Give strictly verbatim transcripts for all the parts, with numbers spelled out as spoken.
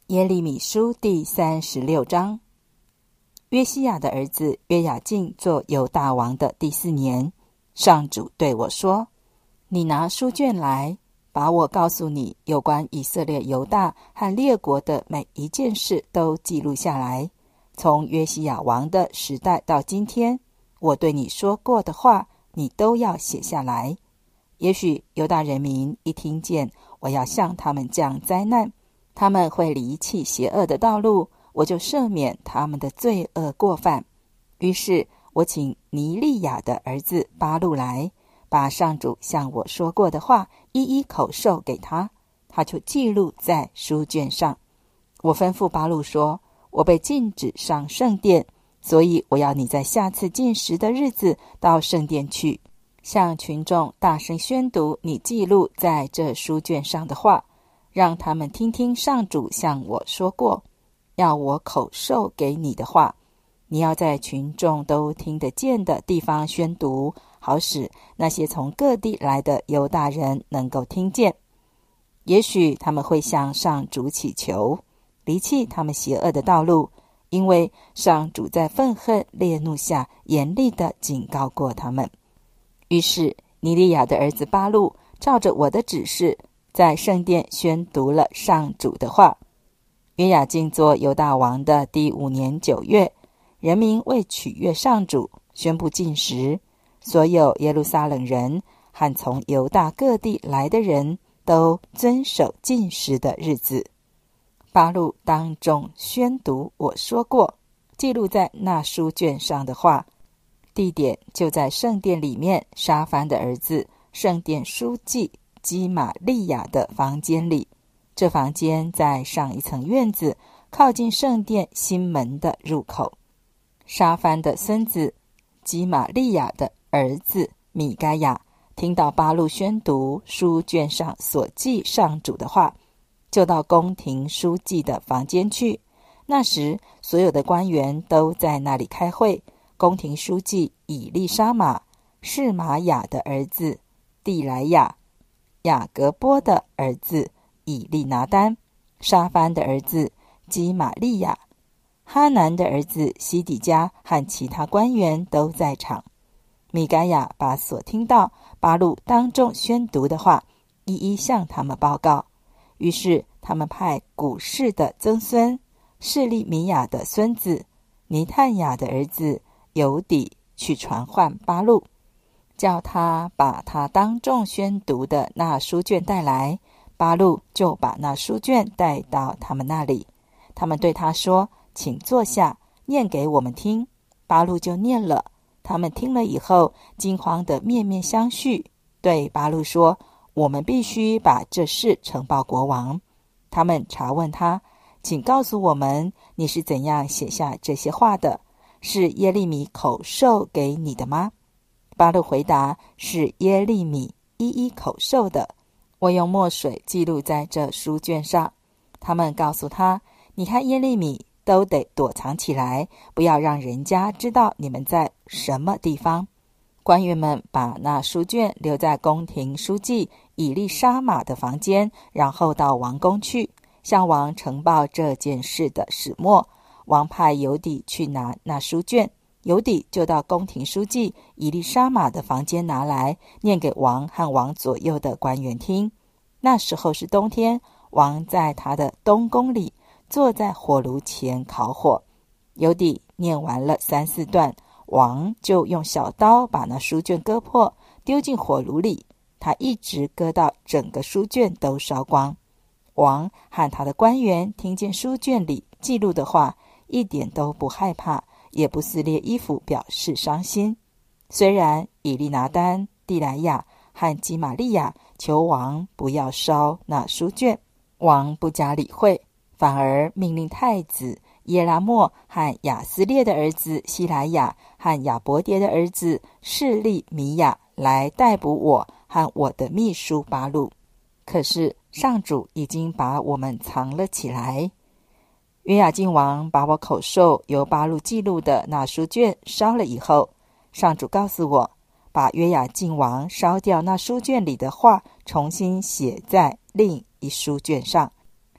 耶利米书第三十六章。约西亚的儿子约雅敬做犹大王的第四年，上主对我说：你拿书卷来，把我告诉你有关以色列犹大和列国的每一件事都记录下来，从约西亚王的时代到今天，我对你说过的话，你都要写下来。也许犹大人民一听见我要向他们降灾难，他们会离弃邪恶的道路，我就赦免他们的罪恶过犯。于是我请尼利亚的儿子巴录来，把上主向我说过的话一一口授给他，他就记录在书卷上。我吩咐巴录说，我被禁止上圣殿，所以我要你在下次禁食的日子到圣殿去，向群众大声宣读你记录在这书卷上的话，让他们听听上主向我说过要我口授给你的话。你要在群众都听得见的地方宣读，好使那些从各地来的犹大人能够听见。也许他们会向上主祈求，离弃他们邪恶的道路，因为上主在愤恨烈怒下严厉地警告过他们。于是尼利亚的儿子巴录照着我的指示，在圣殿宣读了上主的话。约雅敬做犹大王的第五年九月，人民为取悦上主，宣布禁食，所有耶路撒冷人和从犹大各地来的人都遵守禁食的日子。巴录当众宣读我说过记录在那书卷上的话，地点就在圣殿里面沙番的儿子圣殿书记基玛利亚的房间里。这房间在上一层院子，靠近圣殿新门的入口。沙番的孙子基玛利亚的儿子米该亚听到巴录宣读书卷上所记上主的话，就到宫廷书记的房间去。那时所有的官员都在那里开会。宫廷书记以利沙玛、示玛雅的儿子蒂莱亚、雅各波的儿子以利拿丹、沙番的儿子基玛利亚、哈南的儿子西底家和其他官员都在场。米该亚把所听到巴录当众宣读的话一一向他们报告。于是他们派古士的曾孙示利米亚的孙子尼探雅的儿子犹底去传唤巴录，叫他把他当众宣读的那书卷带来。巴录就把那书卷带到他们那里。他们对他说，请坐下，念给我们听。巴录就念了。他们听了以后惊慌地面面相觑，对巴录说，我们必须把这事呈报国王。他们查问他，请告诉我们，你是怎样写下这些话的？是耶利米口授给你的吗？巴录回答，是耶利米一一口授的，我用墨水记录在这书卷上。他们告诉他，你和耶利米都得躲藏起来，不要让人家知道你们在什么地方。官员们把那书卷留在宫廷书记以利沙玛的房间，然后到王宫去，向王呈报这件事的始末。王派犹底去拿那书卷，犹底就到宫廷书记以利沙玛的房间拿来，念给王和王左右的官员听。那时候是冬天，王在他的东宫里坐在火炉前烤火。犹底念完了三四段，王就用小刀把那书卷割破，丢进火炉里。他一直割到整个书卷都烧光。王和他的官员听见书卷里记录的话，一点都不害怕，也不撕裂衣服表示伤心。虽然以利拿丹、蒂莱亚和基玛利亚求王不要烧那书卷，王不加理会，反而命令太子耶拉莫和亚斯列的儿子希莱亚和亚伯迭的儿子示利米亚来逮捕我和我的秘书巴录。可是上主已经把我们藏了起来。约雅敬王把我口授由巴录记录的那书卷烧了以后，上主告诉我，把约雅敬王烧掉那书卷里的话重新写在另一书卷上。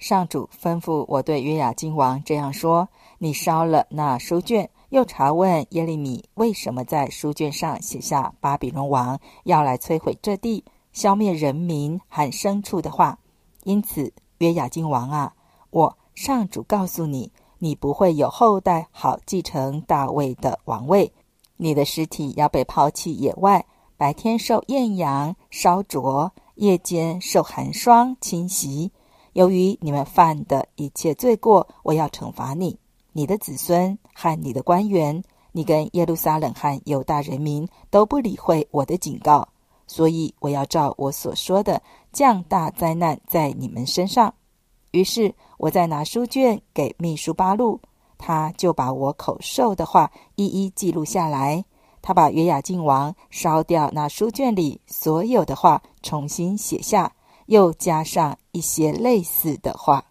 上主吩咐我对约雅斤王这样说：你烧了那书卷，又查问耶利米为什么在书卷上写下巴比伦王要来摧毁这地，消灭人民和牲畜的话。因此约雅斤王啊，我上主告诉你，你不会有后代好继承大卫的王位，你的尸体要被抛弃野外，白天受艳阳烧灼，夜间受寒霜侵袭。由于你们犯的一切罪过，我要惩罚你，你的子孙和你的官员，你跟耶路撒冷和犹大人民都不理会我的警告，所以我要照我所说的降大灾难在你们身上。于是我再拿书卷给秘书巴录，他就把我口授的话一一记录下来。他把约雅斤王烧掉那书卷里所有的话重新写下，又加上一些类似的话。